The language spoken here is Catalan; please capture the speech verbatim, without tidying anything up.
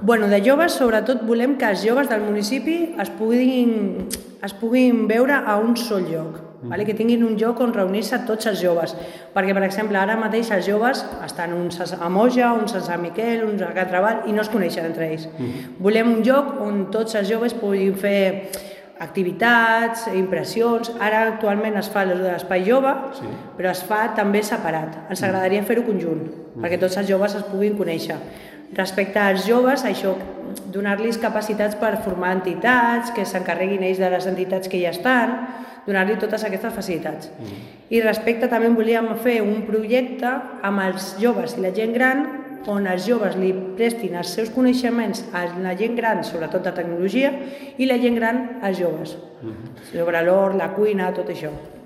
Bueno, de joves, sobretot, volem que els joves del municipi es puguin, es puguin veure a un sol lloc, mm. vale? Que tinguin un lloc on reunir-se tots els joves. Perquè, per exemple, ara mateix els joves estan uns a Moja, uns a Sant Miquel, uns a Catravall, i no es coneixen entre ells. Mm. Volem un lloc on tots els joves puguin fer activitats, impressions. Ara actualment es fa l'espai jove, sí. però es fa també separat. Ens agradaria fer-ho conjunt, mm. perquè tots els joves es puguin conèixer. Respecte als joves, això, donar-los capacitats per formar entitats, que s'encarreguin ells de les entitats que ja estan, donar-li totes aquestes facilitats. Mm. I respecte també volíem fer un projecte amb els joves i la gent gran, on els joves li prestin els seus coneixements a la gent gran, sobretot de tecnologia, i la gent gran als joves, mm-hmm. sobre l'hort, la cuina, tot això.